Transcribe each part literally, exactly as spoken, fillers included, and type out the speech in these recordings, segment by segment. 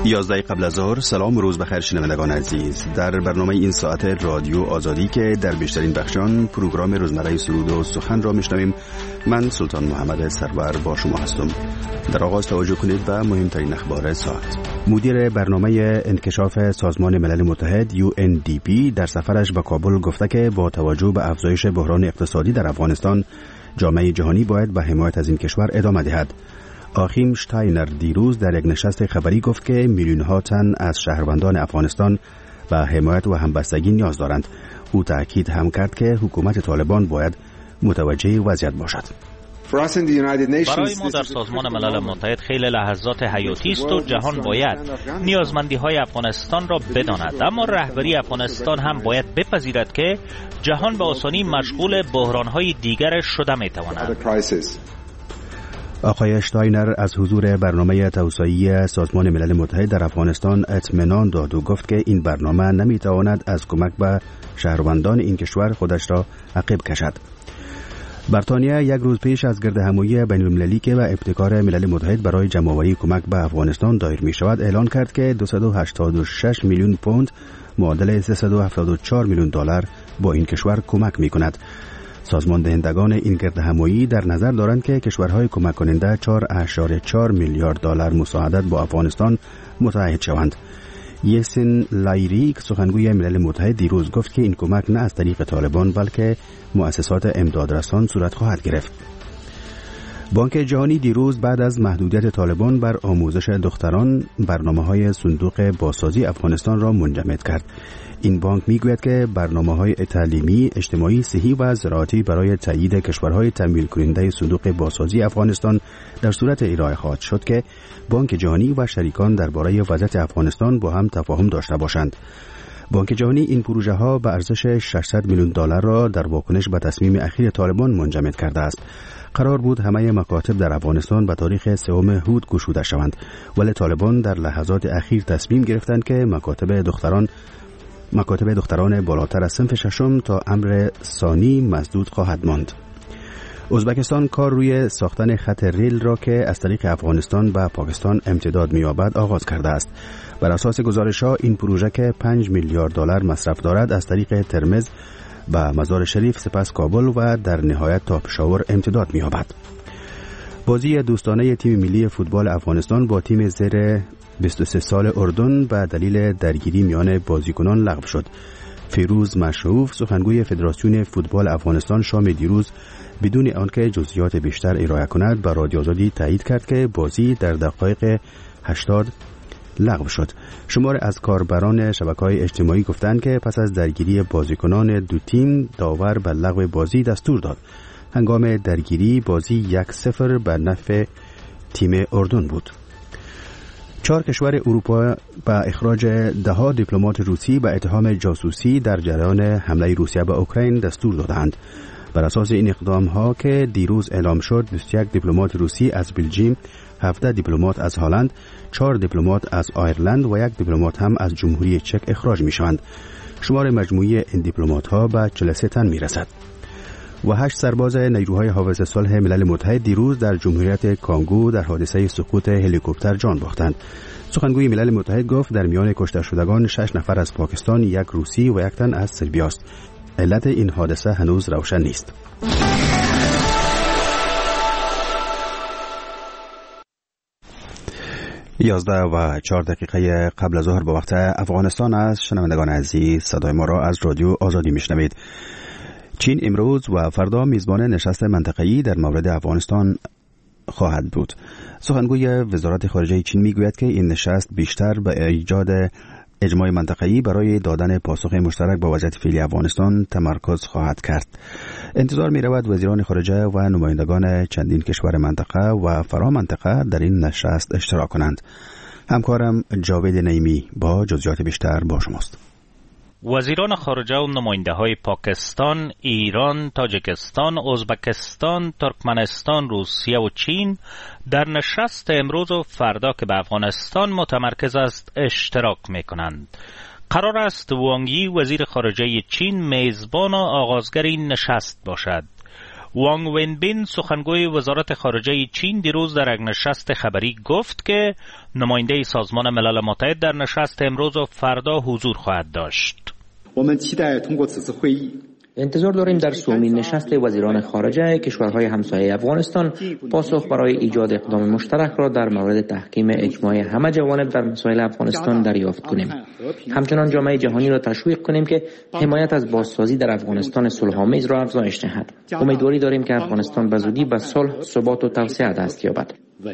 یازده قبل از ظهر. سلام و روز بخیر شنوندگان عزیز. در برنامه این ساعت رادیو آزادی که در بیشترین بخشان پروگرام روزمره سرود و سخن را میشنویم، من سلطان محمد سرور با شما هستم. در آغاز توجه کنید و مهمترین اخبار ساعت. مدیر برنامه انکشاف سازمان ملل متحد یو ان دی پی در سفرش به کابل گفته که با توجه به افزایش بحران اقتصادی در افغانستان، جامعه جهانی باید به حمایت از این کشور ادامه دهد. آخیم شتاینر دیروز در یک نشست خبری گفت که میلیون ها تن از شهروندان افغانستان به حمایت و همبستگی نیاز دارند. او تاکید هم کرد که حکومت طالبان باید متوجه وضعیت باشد. برای ما در سازمان ملل متحد خیلی لحظات حیاتی است و جهان باید نیازمندی های افغانستان را بداند، اما رهبری افغانستان هم باید بپذیرد که جهان به آسانی مشغول بحران های دیگر شده می تواند. آقای شتاینر از حضور برنامه توسعه‌ای سازمان ملل متحد در افغانستان اطمینان داد و گفت که این برنامه نمیتواند از کمک به شهروندان این کشور خودش را عقب کشد. بریتانیا یک روز پیش از گردهمایی بین‌المللی که به ابتکار ملل متحد برای جمع‌آوری کمک به افغانستان دایر می شود اعلان کرد که دویست و هشتاد و شش میلیون پوند معادل سیصد و هفتاد و چهار میلیون دلار با این کشور کمک می کند. سازمان دهندگان این گردهمایی در نظر دارند که کشورهای کمک کننده چهار ممیز چهار میلیارد دلار مساعدت با افغانستان متعهد شوند. یسین لایریک سخنگوی ملل متحد دیروز گفت که این کمک نه از طریق طالبان بلکه مؤسسات امدادرسان صورت خواهد گرفت. بانک جهانی دیروز بعد از محدودیت طالبان بر آموزش دختران برنامه‌های صندوق بازسازی افغانستان را منجمد کرد. این بانک میگوید که برنامه‌های تعلیمی، اجتماعی، صحی و زراعتی برای تایید کشورهای تمویل کننده صندوق بازسازی افغانستان در صورت ارائه خواهد شد که بانک جهانی و شریکان درباره وضعیت افغانستان با هم تفاهم داشته باشند. بانک جهانی این پروژه ها به ارزش ششصد میلیون دلار را در واکنش به تصمیم اخیر طالبان منجمد کرده است. قرار بود همه مکاتب در افغانستان به تاریخ سوم هود گشوده شوند، ولی طالبان در لحظات اخیر تصمیم گرفتند که مکاتب دختران مکاتب دختران بالاتر از صنف ششم تا امر ثانی مسدود خواهد ماند. ازبکستان کار روی ساختن خط ریل را که از طریق افغانستان به پاکستان امتداد می‌یابد آغاز کرده است. بر اساس گزارش‌ها این پروژه که پنج میلیارد دلار مصرف دارد از طریق ترمز به مزار شریف، سپس کابل و در نهایت تا پشاور امتداد می‌یابد. بازی دوستانه تیم ملی فوتبال افغانستان با تیم زیر بیست و سه سال اردن به دلیل درگیری میان بازیکنان لغو شد. فیروز مشروف سخنگوی فدراسیون فوتبال افغانستان شام دیروز بدون آنکه جزئیات بیشتر ارائه کند به رادیو آزادی تایید کرد که بازی در دقایق هشتاد لغو شد. شمار از کاربران شبکه‌های اجتماعی گفتند که پس از درگیری بازیکنان دو تیم داور به لغو بازی دستور داد. هنگام درگیری بازی یک صفر به نفع تیم اردن بود. چهار کشور اروپا به اخراج ده دیپلمات روسی به اتهام جاسوسی در جریان حمله روسیه به اوکراین دستور دادند. بر اساس این اقدام ها که دیروز اعلام شد، بیست و یک دیپلمات روسی از بلژیم، هفده دیپلمات از هلند، چهار دیپلمات از آیرلند و یک دیپلمات هم از جمهوری چک اخراج می شوند. شمار مجموعی این دیپلمات ها به چهل و سه تن می رسد. و هشت سرباز نیروهای حافظ صلح ملل متحد دیروز در جمهوریت کانگو در حادثه سقوط هلیکوپتر جان باختند. سخنگوی ملل متحد گفت در میان کشته شدگان شش نفر از پاکستان، یک روسی و یک تن از سربیا است. علت این حادثه هنوز روشن نیست. یازده و چهار دقیقه قبل از ظهر به وقت افغانستان است. شنوندگان عزیز، صدای ما را از رادیو آزادی میشنوید. چین امروز و فردا میزبان نشست منطقه‌ای در مورد افغانستان خواهد بود. سخنگوی وزارت خارجه چین میگوید که این نشست بیشتر به ایجاد اجماع منطقه‌ای برای دادن پاسخ مشترک با وضعیت فعلی افغانستان تمرکز خواهد کرد. انتظار می رود وزیران خارجه و نمایندگان چندین کشور منطقه و فرا منطقه در این نشست اشتراک کنند. همکارم جاوید نعیمی با جزئیات بیشتر با شماست. وزیران خارجه و نماینده های پاکستان، ایران، تاجیکستان، ازبکستان، ترکمنستان، روسیه و چین در نشست امروز و فردا که به افغانستان متمرکز است اشتراک می کنند. قرار است وانگ یی وزیر خارجه چین میزبان و آغازگر این نشست باشد. وانگ ونبین سخنگوی وزارت خارجه چین دیروز در یک نشست خبری گفت که نماینده سازمان ملل متحد در نشست امروز و فردا حضور خواهد داشت. انتظار داریم در سومین نشست وزیران خارجه کشورهای همسایه افغانستان پاسخ برای ایجاد اقدام مشترک را در مورد تحکیم اجماع همه جوانب در مسائل افغانستان دریافت کنیم. همچنان جامعه جهانی را تشویق کنیم که حمایت از بازسازی در افغانستان صلح‌آمیز را افزایش دهد. امیدواری داریم که افغانستان به زودی به صلح، ثبات و توسعه دست یابد.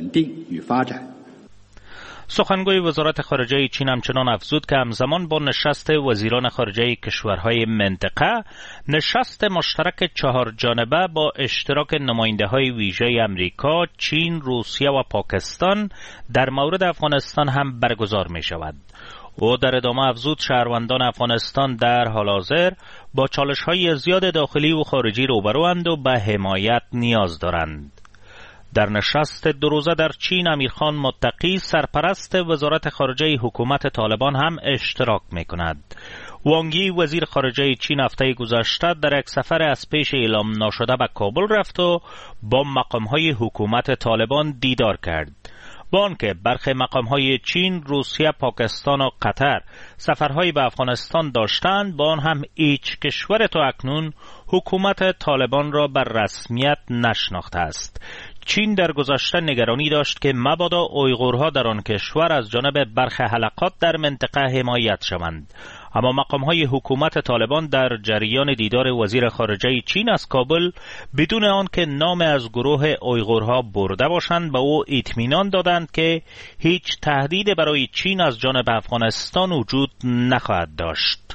سخنگوی وزارت خارجه چین همچنان افزود که همزمان با نشست وزیران خارجه کشورهای منطقه، نشست مشترک چهار جانبه با اشتراک نماینده‌های ویژه امریکا، چین، روسیه و پاکستان در مورد افغانستان هم برگزار می شود. او در ادامه افزود شهروندان افغانستان در حال حاضر با چالش‌های زیاد داخلی و خارجی روبروند و به حمایت نیاز دارند. در نشست دو روزه در چین امیرخان متقی سرپرست وزارت خارجه حکومت طالبان هم اشتراک می کند. وانگی وزیر خارجه چین هفته گذشته در یک سفر از پیش اعلام نشده به کابل رفت و با مقامهای حکومت طالبان دیدار کرد. با آنکه برخی مقامهای چین، روسیه، پاکستان و قطر سفرهایی به افغانستان داشتند، با آن هم هیچ کشور تا اکنون حکومت طالبان را بر رسمیت نشناخته است. چین در گذشته نگرانی داشت که مبادا اویغورها در آن کشور از جانب برخی حلقات در منطقه حمایت شوند. اما مقامهای حکومت طالبان در جریان دیدار وزیر خارجه چین از کابل بدون آنکه نام از گروه اویغورها برده باشند به او اطمینان دادند که هیچ تهدید برای چین از جانب افغانستان وجود نخواهد داشت.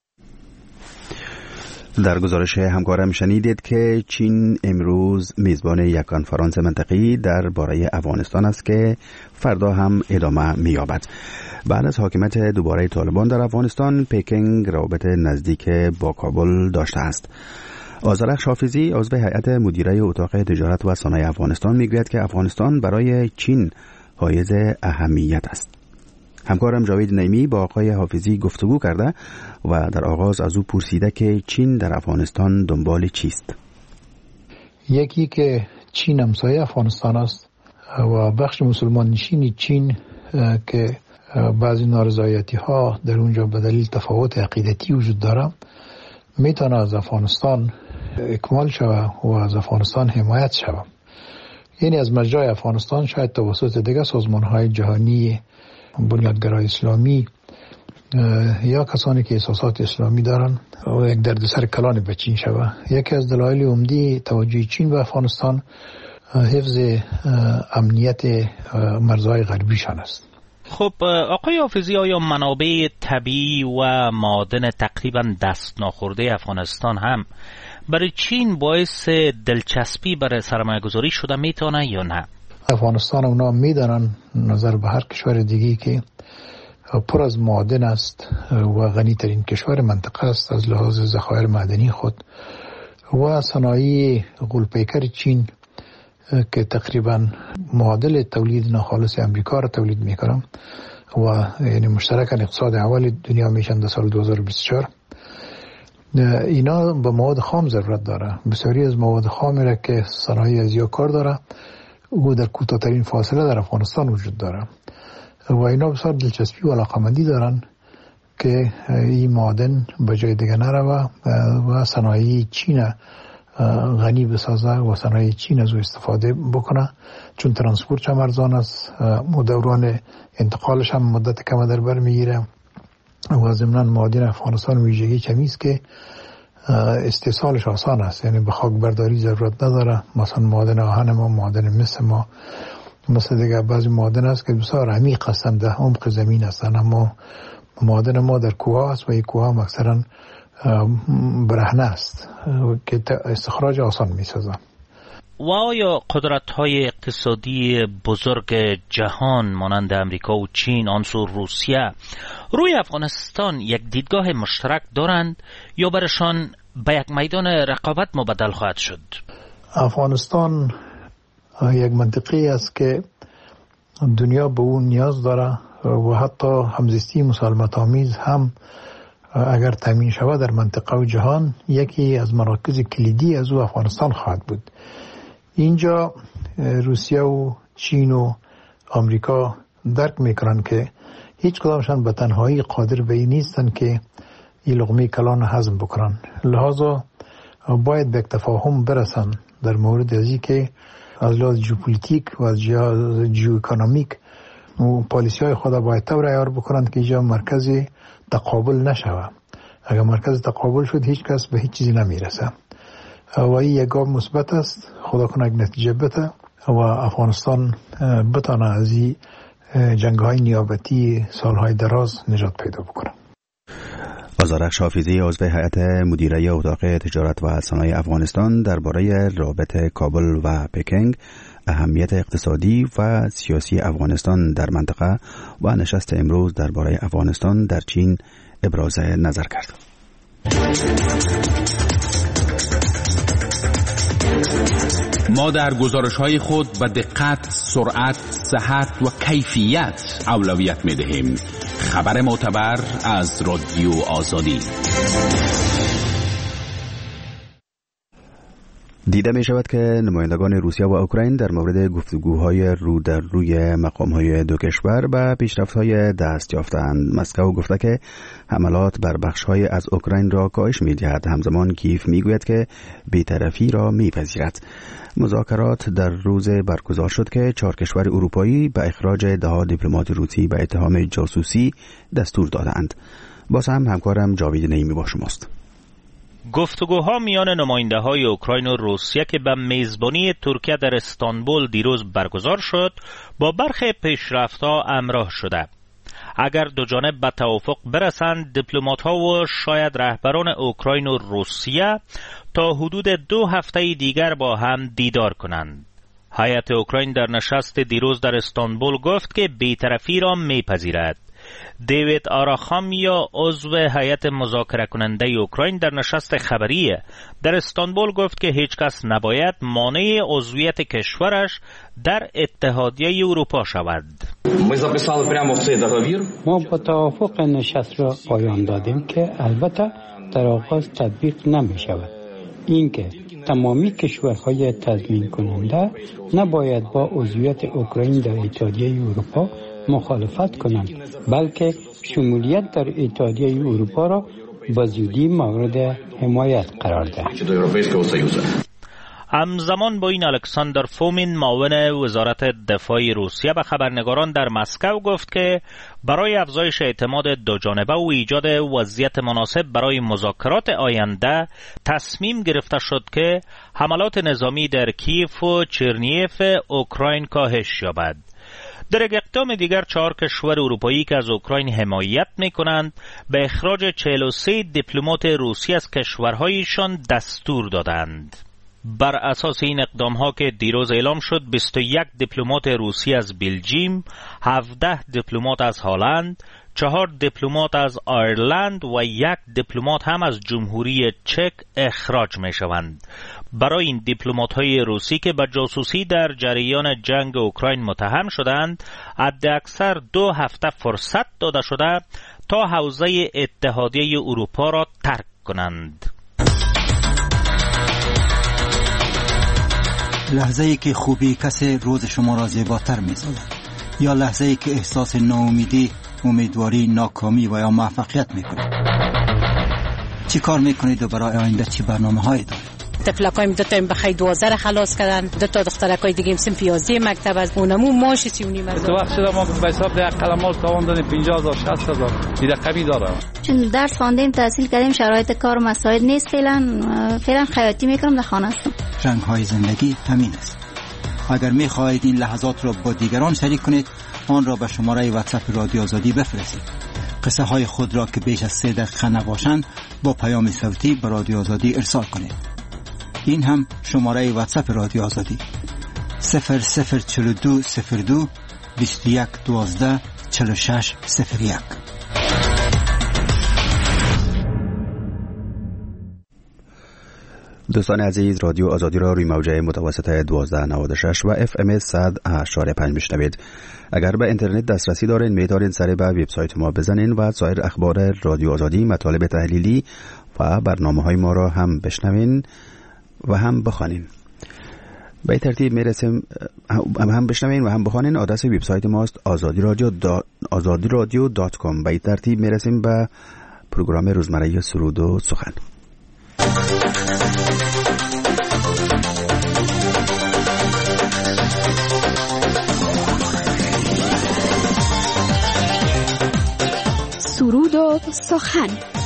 در گزارش همکارم شنیدید که چین امروز میزبان یک کنفرانس منطقه‌ای درباره افغانستان است که فردا هم ادامه می‌یابد. بعد از حاکمیت دوباره طالبان در افغانستان، پکینگ روابط نزدیک با کابل داشته است. آذرخش حافظی عضو هیئت مدیره اتاق تجارت و صنایع افغانستان میگوید که افغانستان برای چین حائز اهمیت است. همکارم جاوید نعیمی با آقای حافظی گفتگو کرده و در آغاز از او پرسیده که چین در افغانستان دنبال چیست؟ یکی که چین همسایه افغانستان است و بخش مسلمان نشین چین که بعضی نارضایتی ها در اونجا به دلیل تفاوت عقیدتی وجود داره میتونه از افغانستان اکمال شود و از افغانستان حمایت شود. یعنی از مجرای افغانستان شاید توسط دیگر سازمان های جهانی بنیادگرای اسلامی یا کسانی که احساسات اسلامی دارن و یک دردسر کلان به چین شود. یکی از دلایل عمده توجه چین به افغانستان حفظ امنیت مرزهای غربیشان است. خب آقای حافظی، آیا منابع طبیعی و معادن تقریبا دست ناخورده افغانستان هم برای چین باعث دلچسپی برای سرمایه‌گذاری شده میتونه یا نه؟ افغانستان اونا میدانن نظر به هر کشور دیگی که پر از معادن است و غنی ترین کشور منطقه است از لحاظ ذخایر معدنی خود و صنایع غول‌پیکر چین که تقریبا معادل تولید ناخالص امریکا را تولید میکنن و یعنی مشترکاً اقتصاد اول دنیا میشن در سال دو هزار و بیست و چهار. اینا به مواد خام ضرورت داره. بسیاری از مواد خامی را که صنایع ازیا کار داره او در کوتاه‌ترین فاصله در افغانستان وجود داره و اینا بسیار دلچسپی و علاقمندی دارن که این معادن به جای دیگه نره و صنایع چین غنی بسازه و صنایع چین از او استفاده بکنه، چون ترانسپورت هم ارزان است و دوران انتقالش هم مدت کم در بر میگیره و ضمناً معادن افغانستان ویژگی کمی است که استحصالش آسان است، یعنی به خاک برداری ضرورت نداره. مثلا معادن آهن ما، معادن مس ما، مثل دیگه بعضی معادن است که بسیار عمیق هستند، در عمق زمین هستند، اما معادن ما در کوه است و این کوه هم اکثرا برهنه است که استخراج آسان می سازن. و آیا قدرت‌های اقتصادی بزرگ جهان مانند امریکا و چین آنسو روسیه روی افغانستان یک دیدگاه مشترک دارند یا برشان به یک میدان رقابت مبدل خواهد شد؟ افغانستان یک منطقه است که دنیا به اون نیاز داره و حتی همزیستی مسالمت آمیز هم اگر تامین شود در منطقه و جهان یکی از مراکز کلیدی از او افغانستان خواهد بود. اینجا روسیه و چین و آمریکا درک میکنن که هیچ کدامشان به تنهایی قادر به این نیستن که این لقمه کلان هضم بکنن، لذا باید به تفاهم برسن در مورد ازی که از لحاظ ژئوپلیتیک و از ژئواکونومیک و پالیسی های خود باید طور عیار بکنند که اینجا مرکز تقابل نشود. اگر مرکز تقابل شد هیچ کس به هیچ چیزی نمیرسه و این یک گام مثبت است. خدا کنه یک نتیجه بده و افغانستان بتانه از این جنگ های نیابتی سالهای دراز نجات پیدا بکنه. آذرخش حافظی عضو هیئت مدیره اتاق تجارت و صنایع افغانستان درباره رابطه کابل و پکینگ، اهمیت اقتصادی و سیاسی افغانستان در منطقه و نشست امروز درباره افغانستان در چین ابراز نظر کرد. ما در گزارش‌های خود به دقت، سرعت، صحت و کیفیت اولویت می‌دهیم. خبر معتبر از رادیو آزادی. دیده می شود که نمایندگان روسیه و اوکراین در مورد گفتگوهای رو در روی مقام‌های دو کشور به پیشرفت‌های دست یافته‌اند. مسکو گفته که حملات بر بخش‌های از اوکراین را کاهش می‌دهد، همزمان کیف می‌گوید که بی‌طرفی را می‌پذیرد. مذاکرات در روز برگزار شد که چهار کشور اروپایی به اخراج ده دیپلمات روسی به اتهام جاسوسی دستور دادند. باز هم همکارم جاوید نعیمی با شماست. گفتگوها میان نماینده‌های اوکراین و روسیه که به میزبانی ترکیه در استانبول دیروز برگزار شد با برخی پیشرفت‌ها همراه شده. اگر دو جانب به توافق برسند، دیپلمات‌ها و شاید رهبران اوکراین و روسیه تا حدود دو هفته دیگر با هم دیدار کنند. هیئت اوکراین در نشست دیروز در استانبول گفت که بی‌طرفی را میپذیرد. دیوید آراخامیا عضو هیئت مذاکره کننده اوکراین در نشست خبری در استانبول گفت که هیچ کس نباید مانع عضویت کشورش در اتحادیه اروپا شود. ما با توافق نشست را پایان دادیم که البته در آغاز تطبیق نمی شود. اینکه تمامی کشورهای تضمین کننده نباید با عضویت اوکراین در اتحادیه اروپا مخالفت کنند، بلکه شمولیت در اتحادیه اروپا را با زودی مورد حمایت قرار دهند. همزمان با این الکساندر فومین معاون وزارت دفاع روسیه به خبرنگاران در مسکو گفت که برای افزایش اعتماد دو جانبه و ایجاد وضعیت مناسب برای مذاکرات آینده تصمیم گرفته شد که حملات نظامی در کیف و چرنیف اوکراین کاهش یابد. در یک اقدام دیگر چهار کشور اروپایی که از اوکراین حمایت می‌کنند به اخراج چهل و سه دیپلمات روسی از کشورهایشان دستور دادند. بر اساس این اقدام‌ها که دیروز اعلام شد، بیست و یک دیپلمات روسی از بلژیم، هفده دیپلمات از هلند، چهار دیپلمات از آیرلند و یک دیپلمات هم از جمهوری چک اخراج می‌شوند. برای این دیپلمات‌های روسی که به جاسوسی در جریان جنگ اوکراین متهم شدند، حداکثر دو هفته فرصت داده شده تا حوزه اتحادیه اروپا را ترک کنند. لحظه‌ای که خوبی کسی روز شما را زیباتر می‌سازد، یا لحظه‌ای که احساس ناامیدی، امیدواری، ناکامی و یا موفقیت می‌کنید. چی کار می‌کنید و برای آینده چی برنامه‌هایی دارید؟ تفلکایم دو تا این بخی دوازده را خلاص کردن، دو تا دخترکای دیگه هم پیازده مکتب از اونمو ماش سی و نیم از تو وقت شده ما به حساب یک قلمال تاوان دادیم پنجاه هزار شصت هزار دیده قبی داره. چون درس خواندیم تحصیل کردیم شرایط کار مساعد نیست، فعلا فعلا خیاطی میکنم در خانه هستم. رنگ های زندگی همین است. اگر میخواهید این لحظات را با دیگران شریک کنید، آن را به شماره واتساپ رادیو آزادی بفرستید. قصه های خود را که بیش از سه دقیقه نباشند با پیام صوتی به رادیو آزادی ارسال کنید. این هم شماره واتساپ رادیو آزادی صفر صفر چهل و دو صفر دو بیست و یک دوازده چهل و شش صفر یک. دوستان عزیز، رادیو آزادی را روی موجه متوسط دوازده نود و شش و اف ام صد اشاره پنج میشنوید. اگر به اینترنت دسترسی دارین میتونین سر به وبسایت ما بزنین و سایر اخبار رادیو آزادی، مطالب تحلیلی و برنامه‌های ما را هم بشنوین و هم بخوانین. به ترتیب میرسیم هم بشنوین و هم بخوانین. آدرس وبسایت ماست آزادی رادیو دا آزادی رادیو دات کام. به ترتیب میرسیم به پروگرام روزمره سرود و سخن. سرود و سخن.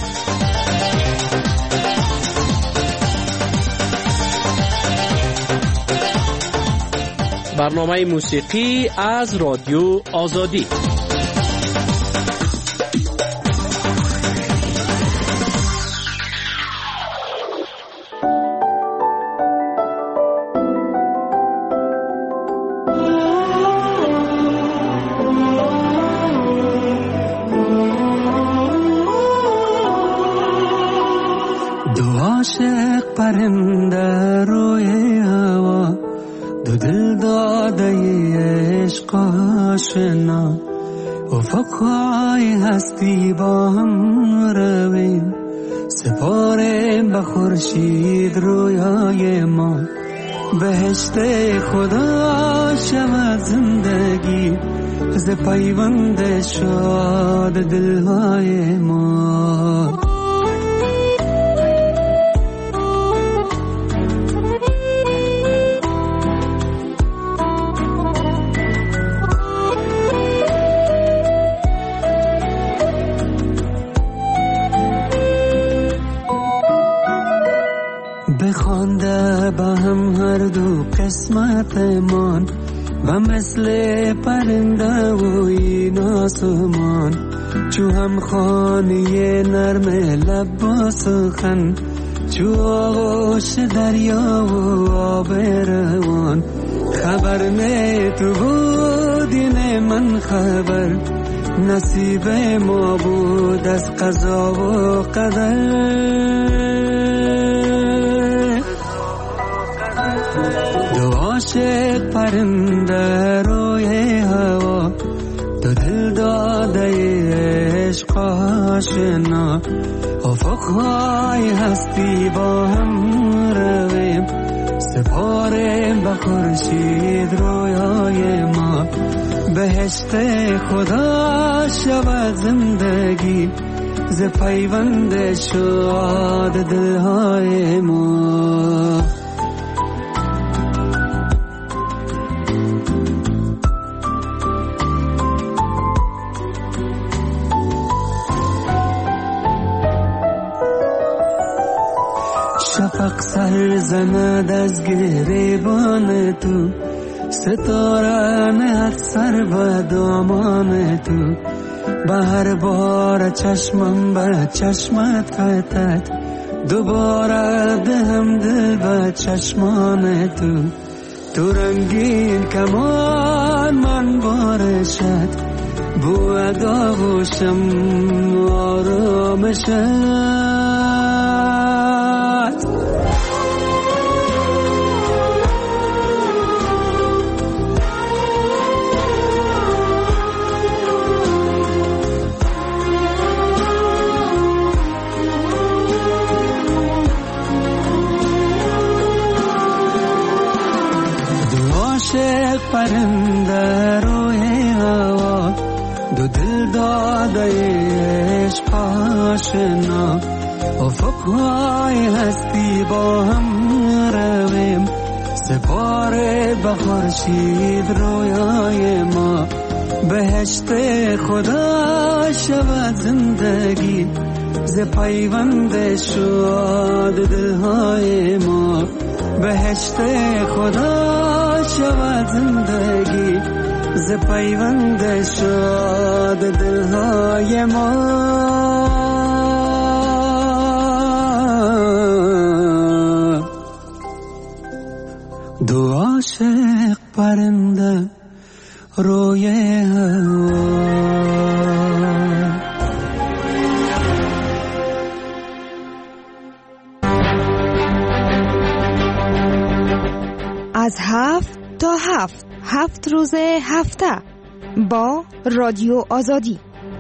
برنامه موسیقی از رادیو آزادی. پرنده روی هوا، دو دل داده عشق آشنا، افقهای هستی با هم رویم، سپاریم به خورشید رویای ما. بهشت خدا شود زندگی، ز پیوند شاد دلهای ما. بخوانده با هم هر دو قسمت من، و مثل پرنده و این آسمان، چو هم خانی نرم لب با سخن، چو آغوش دریا و آب روان. خبر نه تو بودی نه من خبر، نصیب ما بود از قضا و قدر. دو عاشق پرنده روی هوا، دو دل داده عشق آشنا، افقهای هستی با هم رویم، سپاریم به خورشید رویای ما. بهشت خدا شود زندگی، ز پیوند شاد دلهای ما. شفق سر زند از گریبان تو، ستاره نهد سر و دامان تو. به هر بار چشمم به چشمت فتد، دوباره دهم دل به چشمان تو. تو رنگین کمان من بارشد، بو داغوشم آرامشد. پرنده روی هوا، دو دل داده عشق آشنا، افقهای هستی با هم رویم، سپاره به خورشید رویای ما. بهشت خدا شود زندگی، ز پیوند شاد دلهای ما. بهشت خدا شود زندگی، ز پیوند شاد دلهای ما. دو عاشق پرنده روی هوا. از هفت تا هفت هفت روز هفته با رادیو آزادی.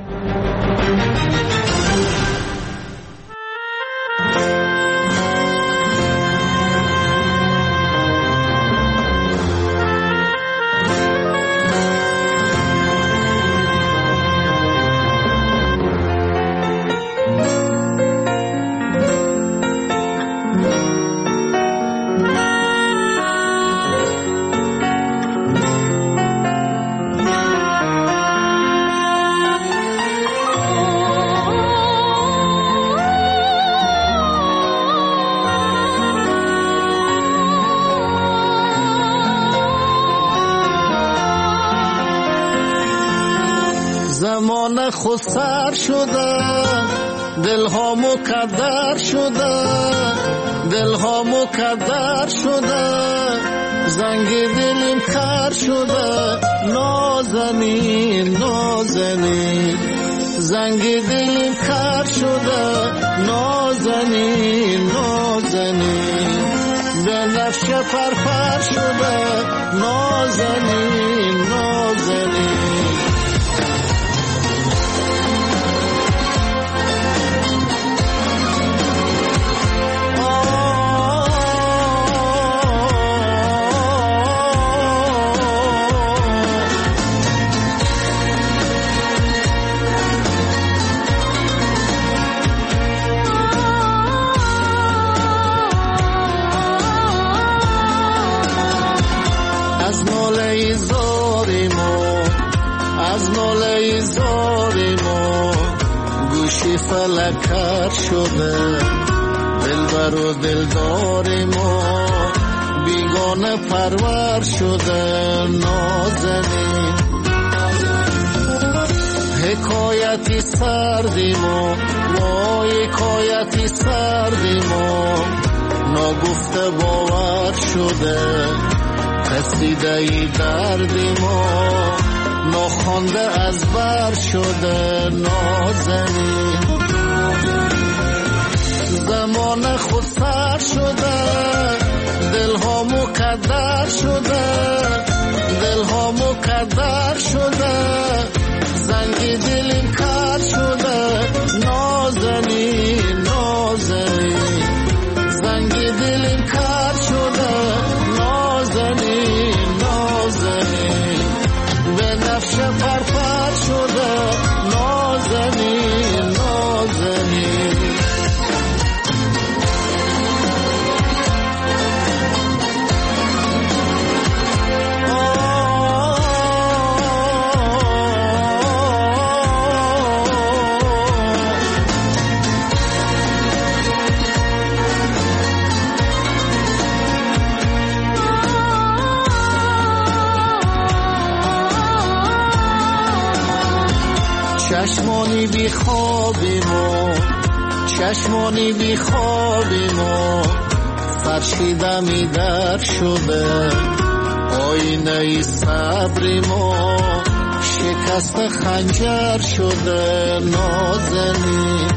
زمان خود سر شده، دلها مکدر شده، دلها مکدر شده، زنگ دلیم کر شده، نازنین نازنین، زنگ دلیم کر شده، نازنین نازنین، به نفش پرپر شده، نازنین نازنین. فلک کر شده، دلبر و دلدار ما بیگانه پرور شده، نازنین. حکایتی سردیم و وای حکایتی سردیم و ناگفته باور شده، قصیده ای دردیم و ناخوانده از بر شده، نازنین. زمان خود سر شده، دلها مکدر شده، دلها مکدر شده، زنگ دلیم کر شده، نازنین نازنین، زنگ دلیم کر شده، نازنین نازنین، به نفش پرپر شده، نازنین نازنین. چشمانی بی خوابیم و چشمانی بی خوابیم و فرشیده می در شده، آینه ای صبریم و شکست خنجر شده، نازنین.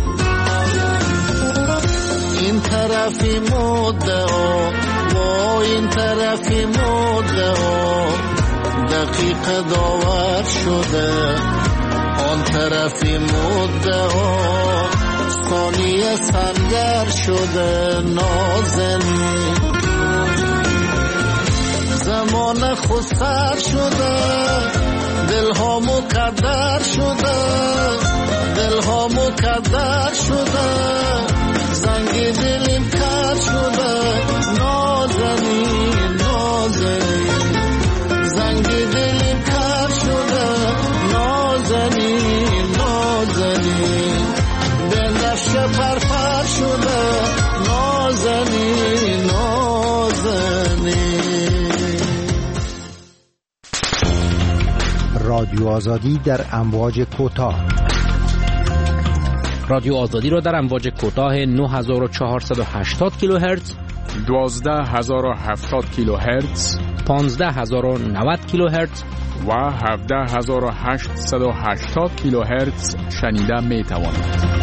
این طرفی مدعا و این طرفی مدعا، دقیق داور شده، آن طرفی مدعا ثانیه سنگر شده، نازنین. زمان خود سر شده، دلها مکدر شده، دلها مکدر شده، زنگ دلیم کر شده، نازنین نازنین، زنگ دلیم کر شده، نازنین نازنین، به نفش پرپر شده، نازنین نازنین. رادیو آزادی در امواج کوتاه. رادیو آزادی را در امواج کوتاه نه هزار و چهارصد و هشتاد کیلوهرتز، دوازده هزار و هفتاد کیلوهرتز، پانزده هزار و نود کیلوهرتز و هفده هزار و هشتصد و هشتاد کیلوهرتز شنیده می توانید.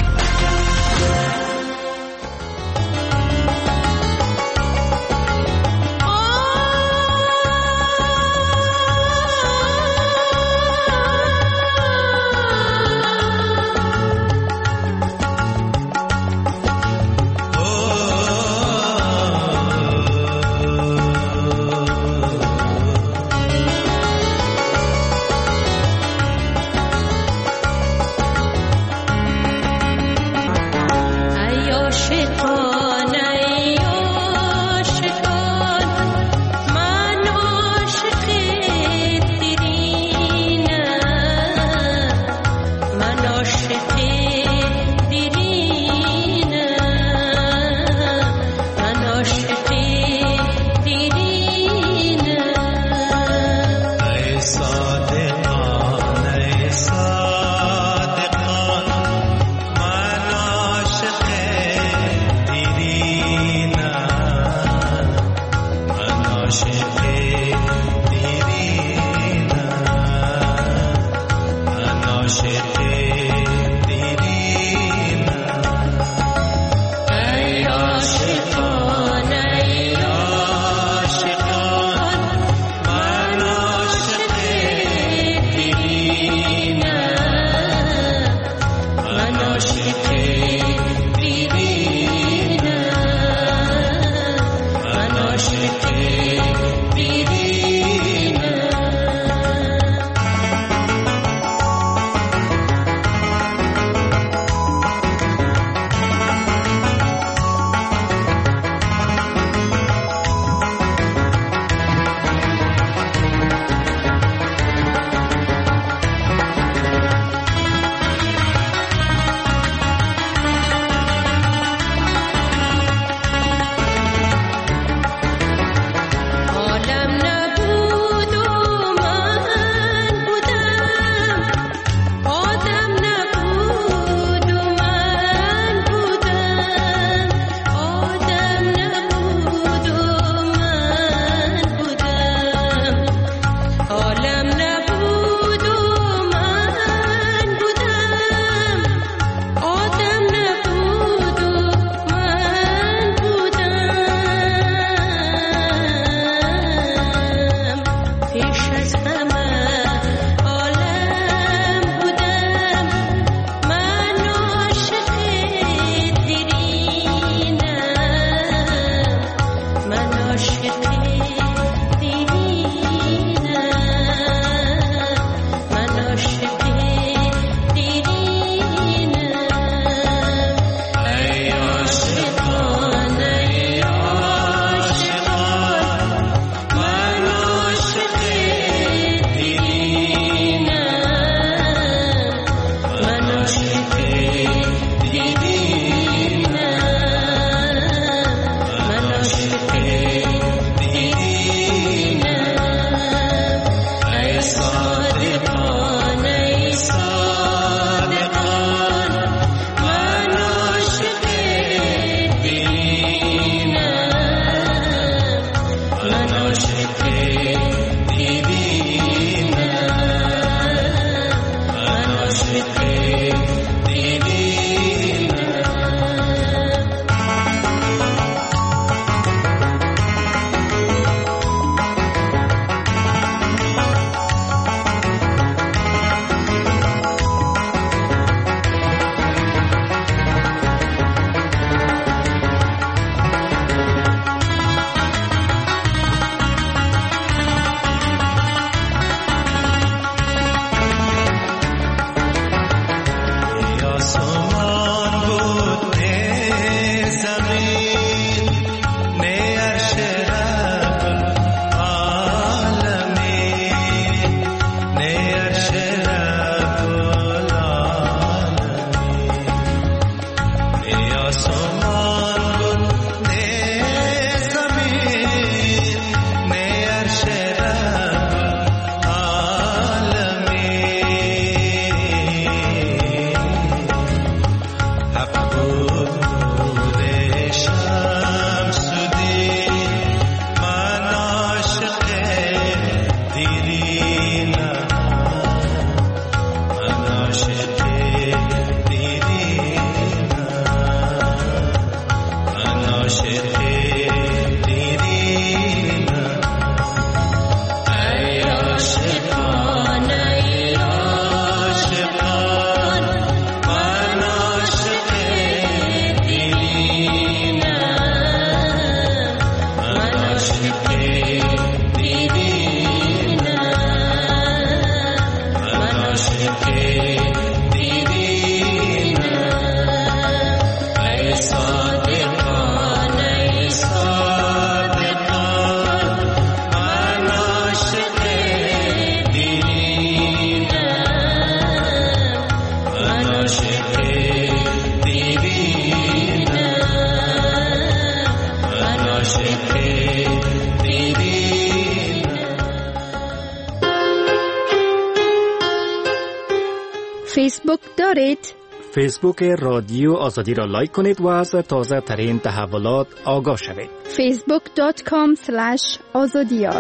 فیسبوک دارید؟ فیسبوک رادیو آزادی را لایک کنید و از تازه ترین تحولات آگاه شوید. فیسبوک دات کام اسلش آزادیار.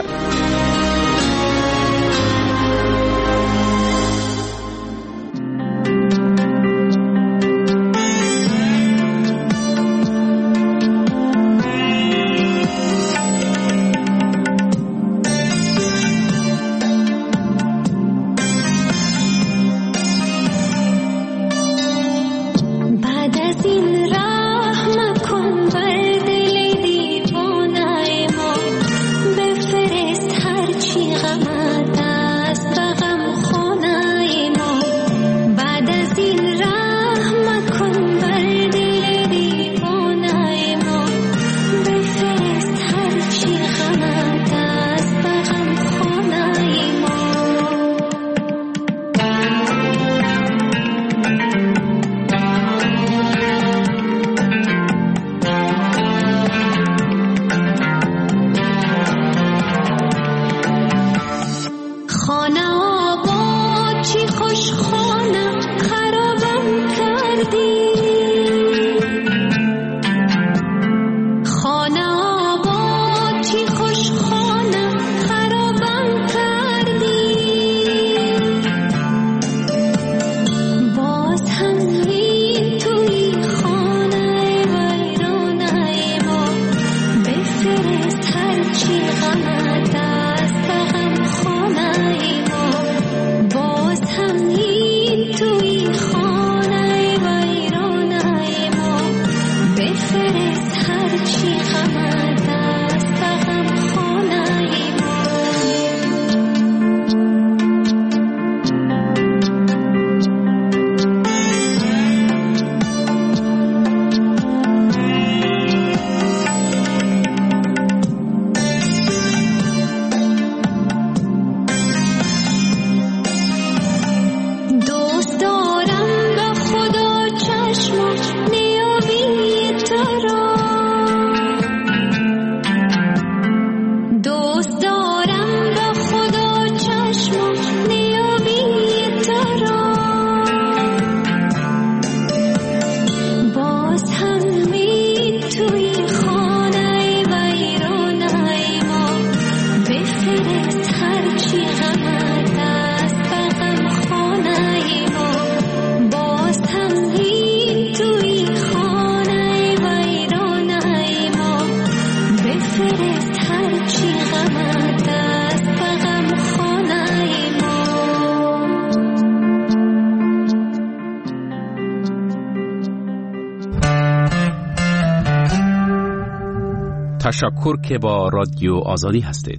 تشکر که با رادیو آزادی هستید.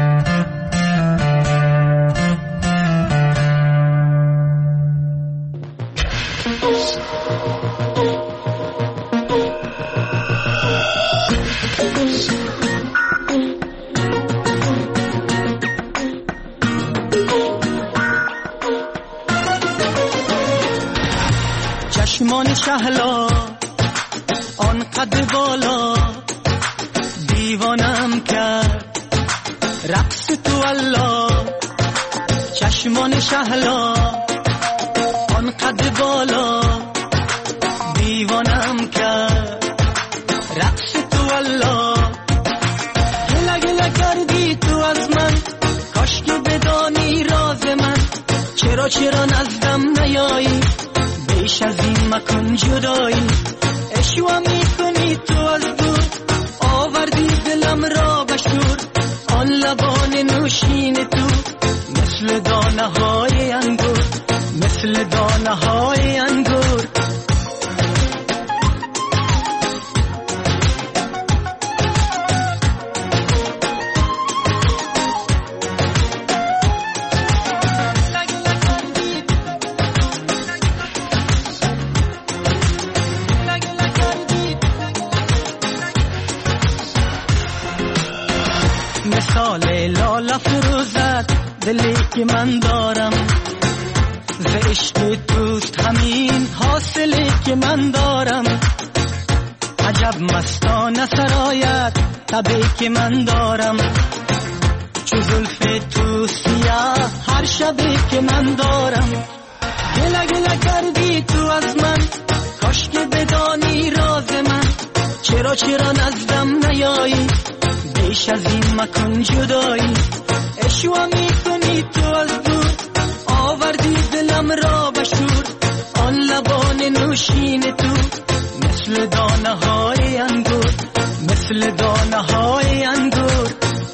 چشمان شهلا آن قد بالا دیوانم کرد رقص تو الله. چشمان شهلا آن قد بالا دیوانم کرد رقص تو الله. گله گله کردی تو از من کاش که بدانی راز من. چرا چرا نزدم نیایی بیش از این مکن جدایی. اشوا میکنی تو از دور آوردی دلم را بشور. آن لبان نوشین تو مثل دانه های انگور مثل دانه های انگور. مثال لاله فروزد دلی که من دارم ز عشق توست همین حاصلی که من دارم. عجب شب مستانه سرایت تبی که من دارم چو زلف تو سیاه هر شبی که من دارم گله گله کردی تو از من کاش که بدانی راز من چرا چرا نزدم نیایی بیش از این مکن جدایی اشوا میکنی تو از دور آوردی دلم را بشور آن لبان نوشین تو مثل دانه های انگور مثل دانه های انگور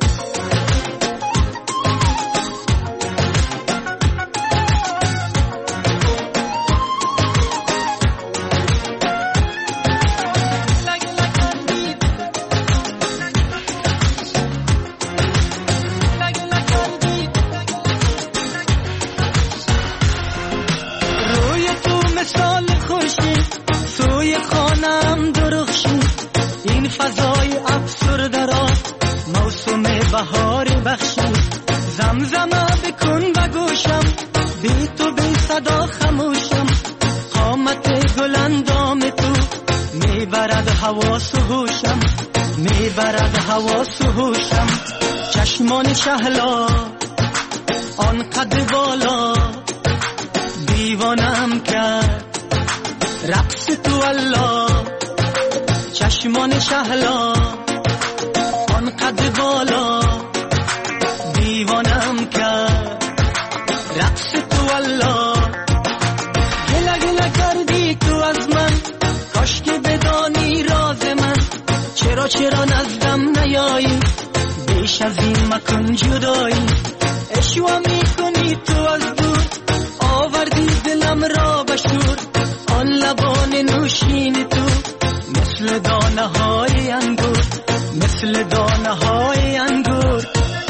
فضای افسرده را موسم بهار بخشی زمزمه بکن بگوشم بی تو بی صدا خموشم قامت گل اندام تو میبرد حواس و هوشم میبرد حواس و هوشم چشمان شهلا آن قد بالا دیوانم کرد رقص تو الله چشمان شهلا آن قد بالا دیوانم کرد رقص تو الله گله گله کردی تو از من کاش که بدانی راز من چرا چرا نزدم نیایی بیش از این مکن جدایی اشوا میکنی تو از دور آوردی دلم را بشور آن لبان نوشین تو مثل دانه های انگور مثل دانه های انگور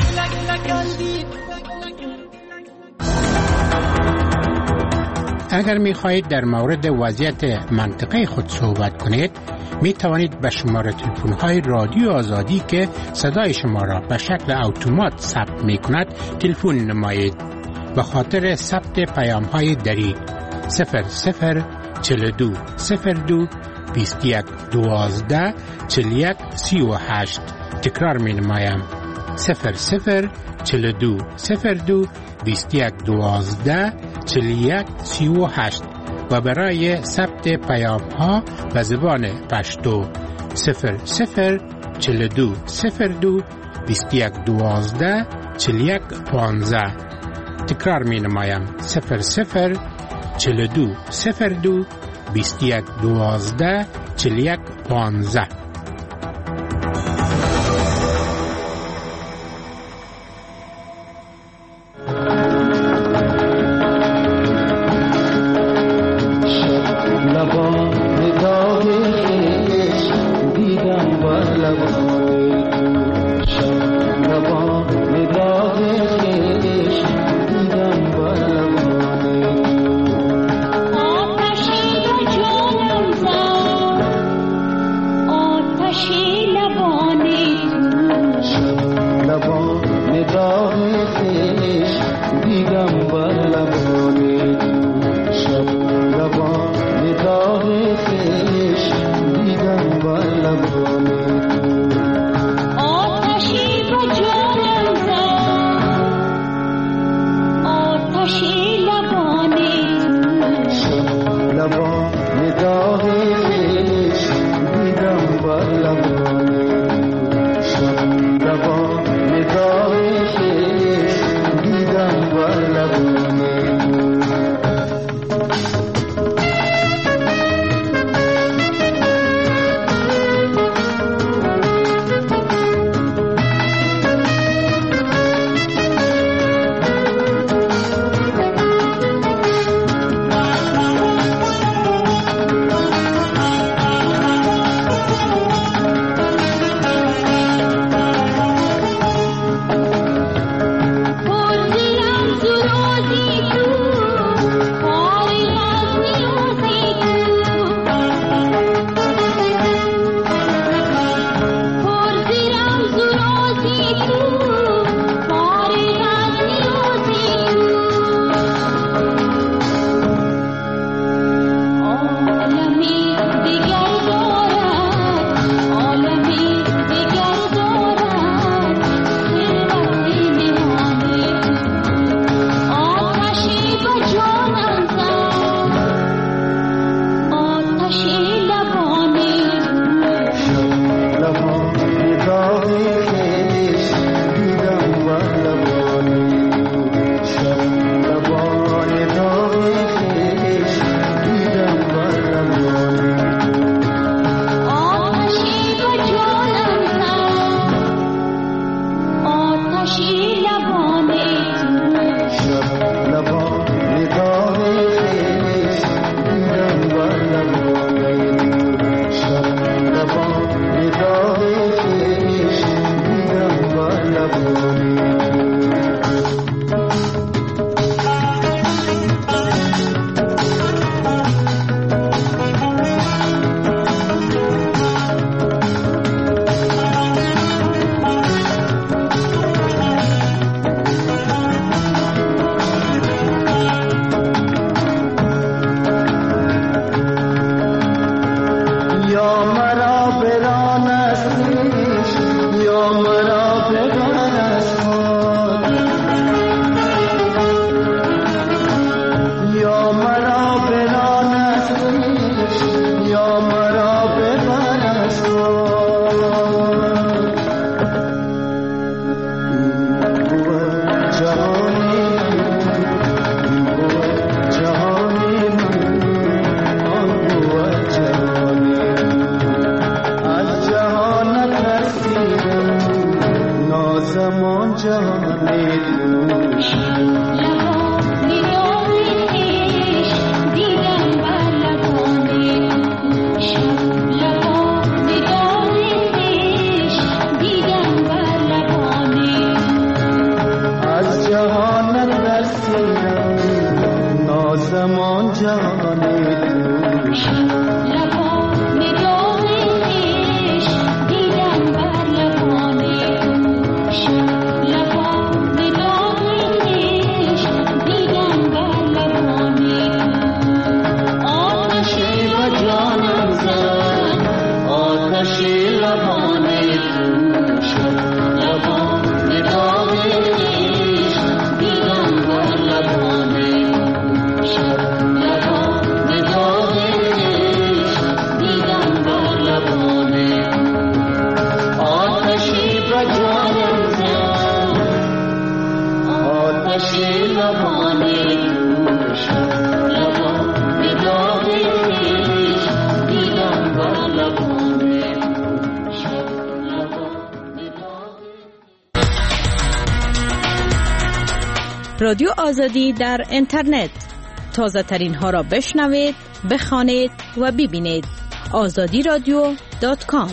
اگر می خواهید در مورد وضعیت منطقه خود صحبت کنید می توانید به شماره تلفن های رادیو آزادی که صدای شما را به شکل اتومات ثبت می کند تلفن نمایید. به خاطر ثبت پیام های دری صفر صفر چهل و دو صفر دو بیست و یک دوازده چهل و یک سی و هشت تکرار می نمایم صفر صفر چهل و دو صفر دو بیست و یک دوازده چهل و یک سی و هشت و برای ثبت پیام ها به زبان پشتو صفر صفر چهل و دو صفر دو بیست و یک دوازده چهل و یک پانزده تکرار می نمایم صفر صفر چهل و دو صفر دو بیست و یک دوازده چهل و یک پانزده. آتشی لبان تو شب لبان نگاه خویش دیدم بر لبان تو شب لبان نگاه خویش دیدم بر لبان رادیو آزادی در اینترنت، تازه ترین ها را بشنوید، بخوانید و ببینید. آزادی رادیو دات کام.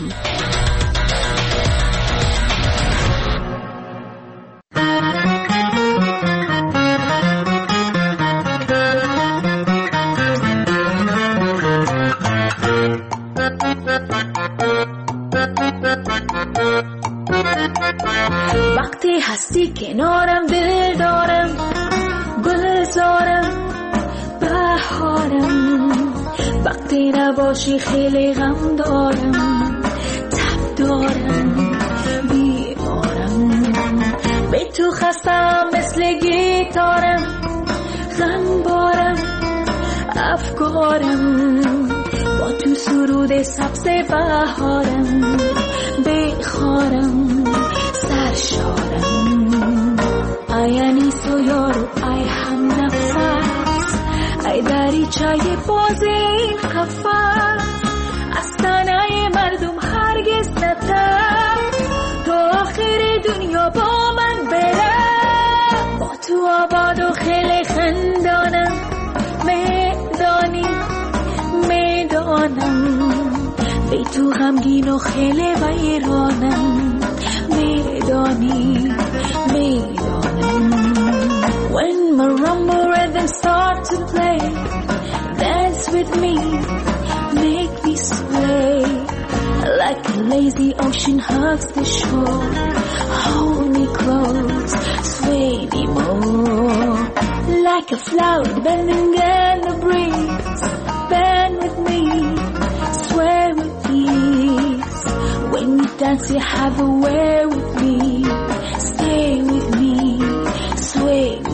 وقتی هستی کنارم دل دارم، گلزارم بهارم. وقتی نباشی خیلی غم دارم، تب دارم بیمارم. به تو خستم مثل گیتارم، غم بارم افکارم. با تو سرود سبز بهارم، بخارم سرشارم. ای انیسو یارو ای هم نفس، ای دریچه باز این قفس. از تنه مردم هرگز نتر، تا آخر دنیا با من بره. با تو آباد و خیلی خندانم، میدانی میدانم. بی تو غمگین و خیلی ویرانم، میدانی میدانم. When marimba rhythms start to play, dance with me, make me sway. Like a lazy ocean hugs the shore, hold me close, sway me more. Like a flower bending in the breeze, bend with me, sway with ease. When you dance you have a way with me, stay with me, sway with me.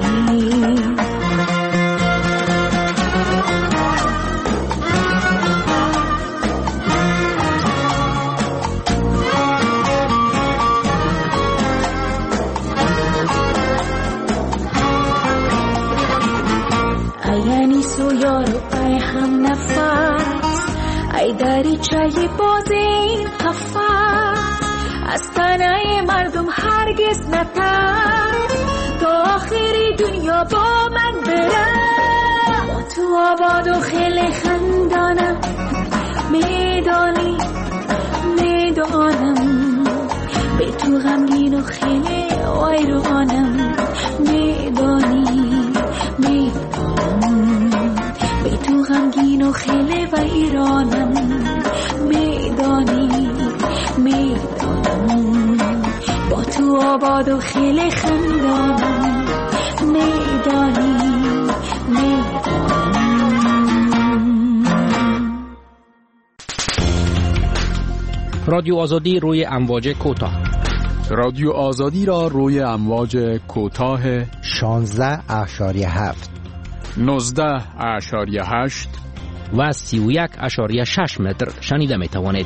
سو یارو ای هم نفس، ای دریچه باز این قفس. از تنه مردم هرگز نتر تا آخری دنیا با من برم. با تو آباد و خیلی خندانم، میدانی میدانم به تو غمگین و خیلی ویرانم. میدانی میدانم به تو غمگین و خیلی ویرانم. میدانی میدانم با تو آباد و خیلی خندانم. میدانی میدانم. رادیو آزادی روی امواج کوتاه. رادیو آزادی را روی امواج کوتاه شانزده اشاری هفت، نوزده اشاری هشت و سی و یک اشاری شش متر شنیده می توانید.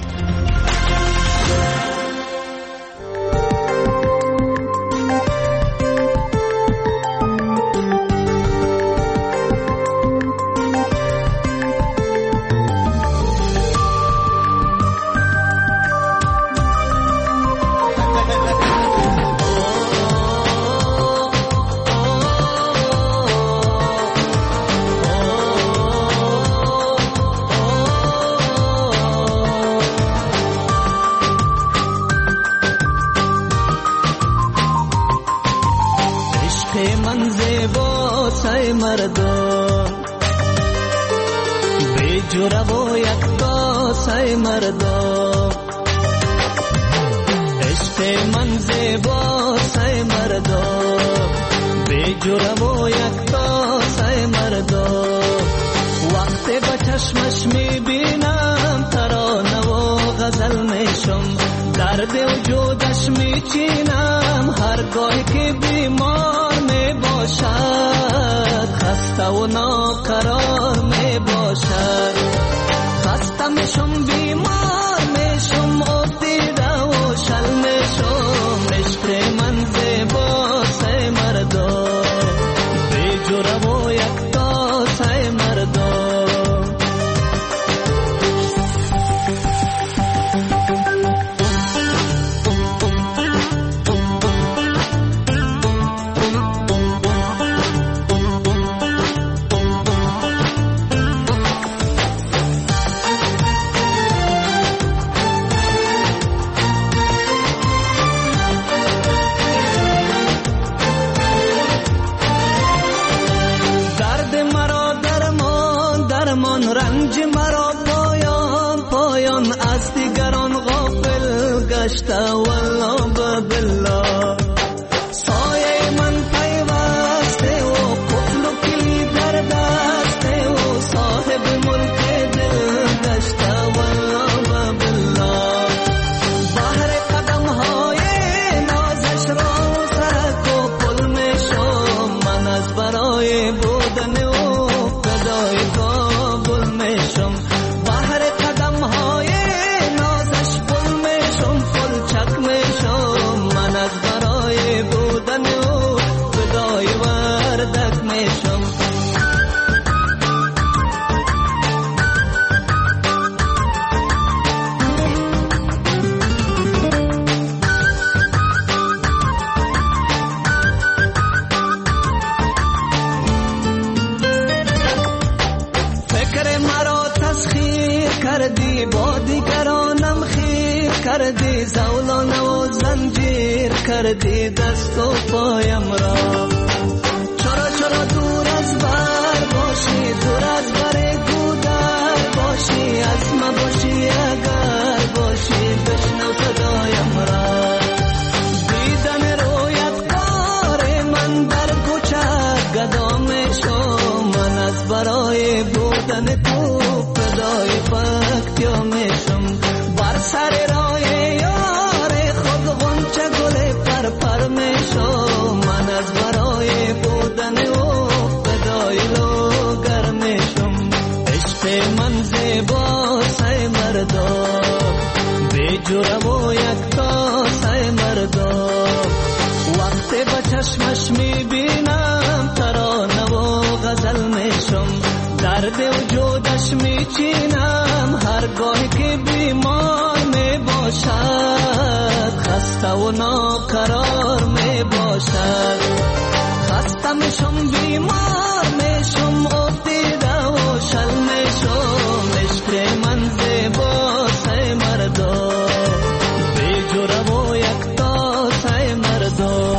و ناقرار می باشد. خسته میشم بیمار میشم افتیده و شل میشم. عشق من زیباست ای مردا بی جوره و یکتاست ای مردا.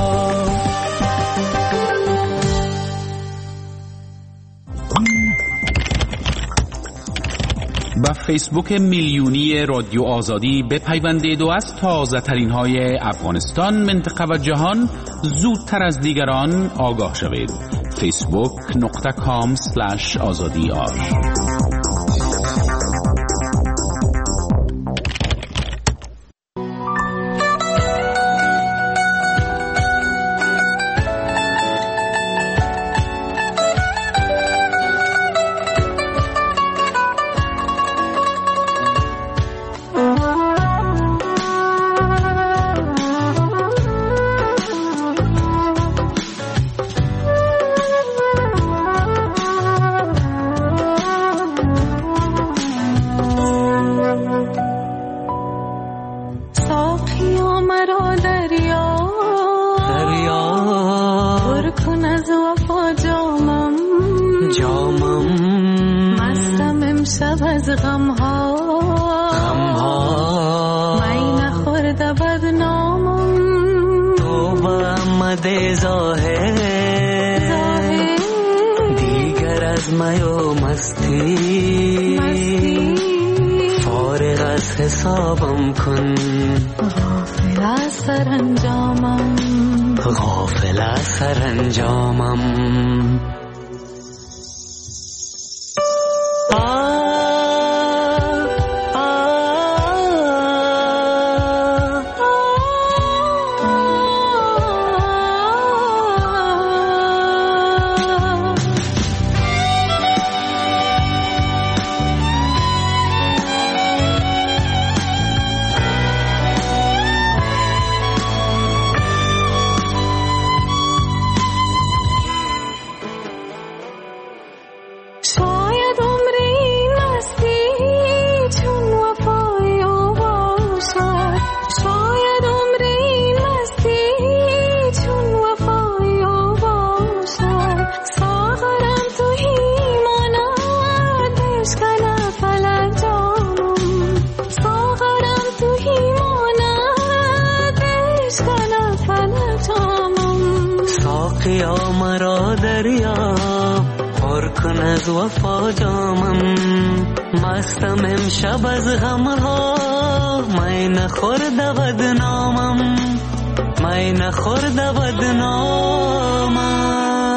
با فیسبوک میلیونی رادیو آزادی بپیوندید و از تازه ترین های افغانستان، منطقه و جهان زودتر از دیگران آگاه شوید. فیسبوک نقطه کام سلش آزادی آر. حسابم کن غافل از سرانجامم غافل از سرانجامم. از وفا جامم مستم امشب از غمها می نخورده بدنامم می نخورده بدنامم.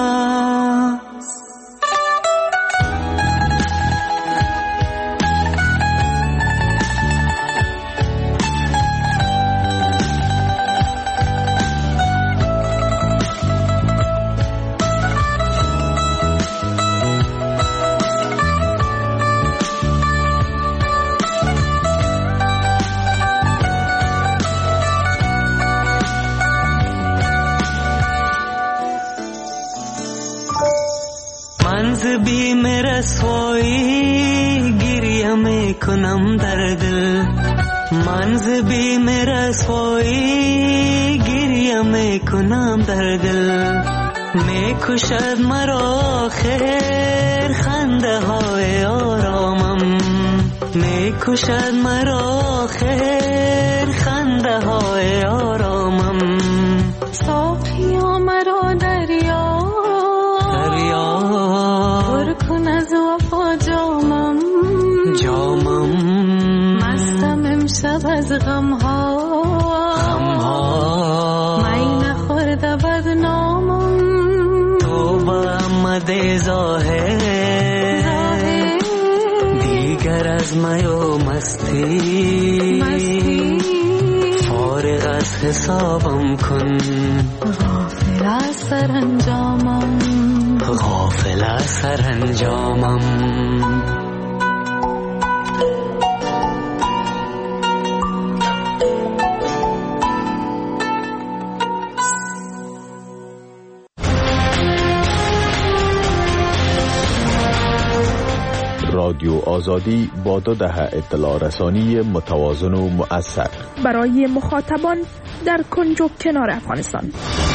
بیم رسوایی گریه میکنم در دل من ز بیم رسوایی گریه میکنم در دل. میکشد مرا خیر خنده های آرامم میکشد مرا خیر خنده های آرامم. ساقیا مرا دریا پر کن از وفا جامم جامم مستم امشب از غمها غمها می نخورده بدنامم توبه آمده ظاهر دیگر از می و مستی مستی فارغ از حسابم کن غافل از سرانجامم غافل از سرانجامم. رادیو آزادی با دو دهه اطلاع رسانی متوازن و مؤثر برای مخاطبان در کنج و کنار افغانستان.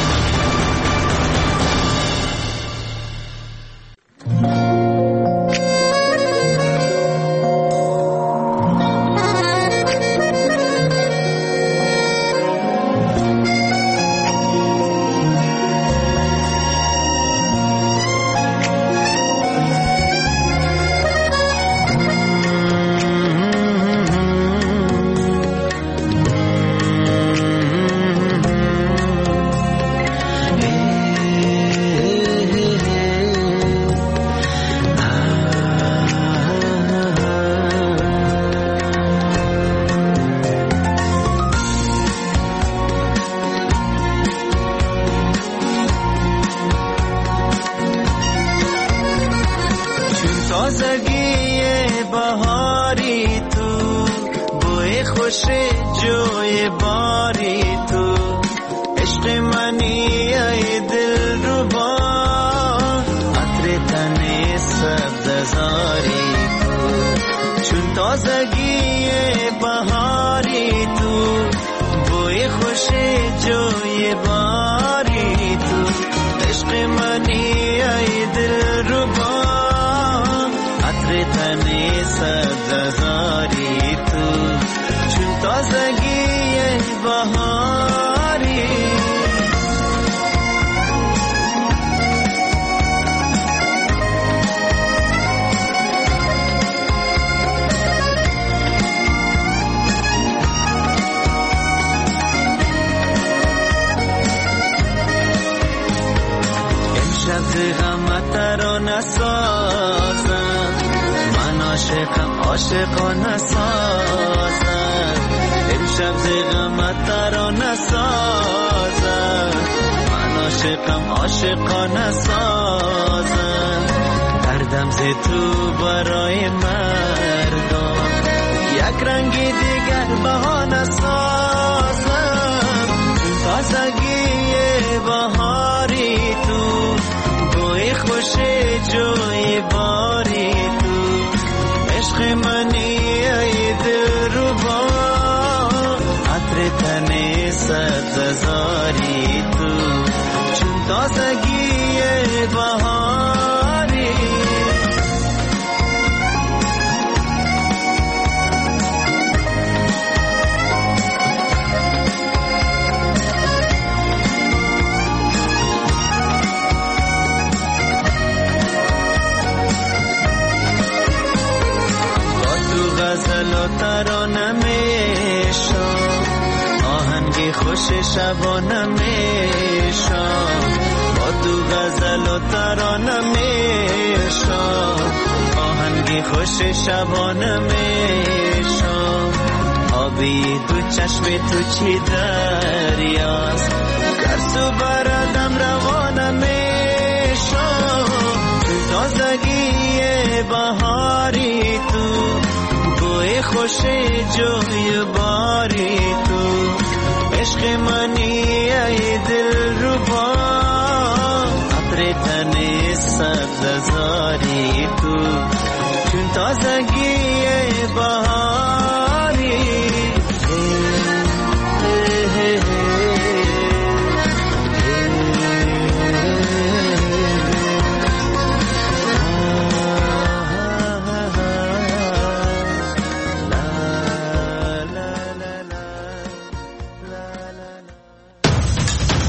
عاشقانه سازد امشب ز غمت ترانه سازد من عاشقم عاشقانه سازد دردم ز تو برای مردم یک رنگی دیگر بهانه سازد تازگی بهاری تو بوی خوش جوی باری تو عشق منی ای دلربا عطر تن سبززاری تو چون تازگی بهاری غزل و ترانه میشم آهنگ خوش شبانه میشم با تو غزل و ترانه میشم آهنگ خوش شبانه میشم آبی تو چشم تو چی دریاست گرسو بردم روانه میشم تازگی بهاری تو بوی خوش جوی باری تو عشق منی ای دلربا عطر تن سبززاری تو چون تازگی